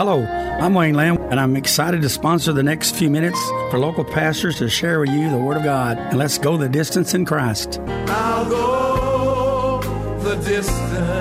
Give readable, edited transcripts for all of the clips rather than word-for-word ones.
Hello, I'm Wayne Lamb, and I'm excited to sponsor the next few minutes for local pastors to share with you the Word of God. And let's go the distance in Christ. I'll go the distance.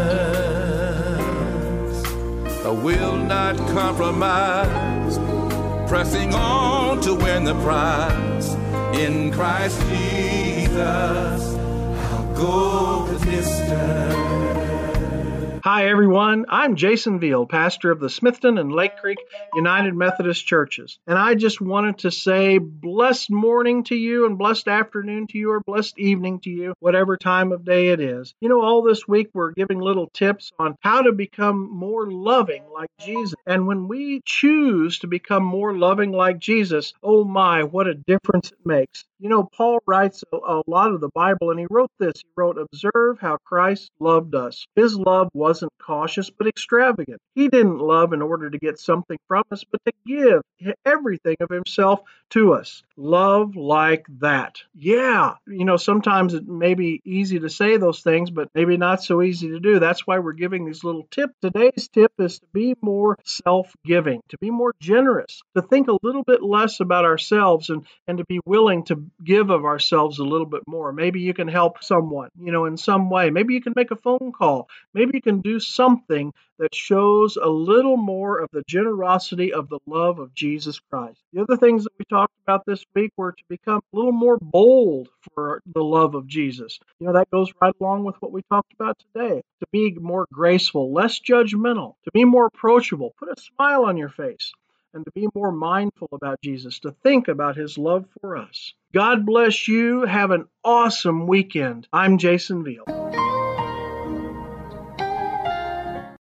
I will not compromise. Pressing on to win the prize. In Christ Jesus, I'll go the distance. Hi, everyone. I'm Jason Veal, pastor of the Smithton and Lake Creek United Methodist Churches. And I just wanted to say blessed morning to you and blessed afternoon to you or blessed evening to you, whatever time of day it is. You know, all this week we're giving little tips on how to become more loving like Jesus. And when we choose to become more loving like Jesus, oh my, what a difference it makes. You know, Paul writes a lot of the Bible, and he wrote this. He wrote, "Observe how Christ loved us. His love wasn't cautious, but extravagant. He didn't love in order to get something from us, but to give everything of himself to us." Love like that. Yeah. You know, sometimes it may be easy to say those things, but maybe not so easy to do. That's why we're giving these little tips. Today's tip is to be more self-giving, to be more generous, to think a little bit less about ourselves and to be willing to give of ourselves a little bit more. Maybe you can help someone, you know, in some way. Maybe you can make a phone call. Maybe you can do something that shows a little more of the generosity of the love of Jesus Christ. The other things that we talked about this week were to become a little more bold for the love of Jesus. You know, that goes right along with what we talked about today. To be more graceful, less judgmental, to be more approachable, put a smile on your face, and to be more mindful about Jesus, to think about his love for us. God bless you. Have an awesome weekend. I'm Jason Veal.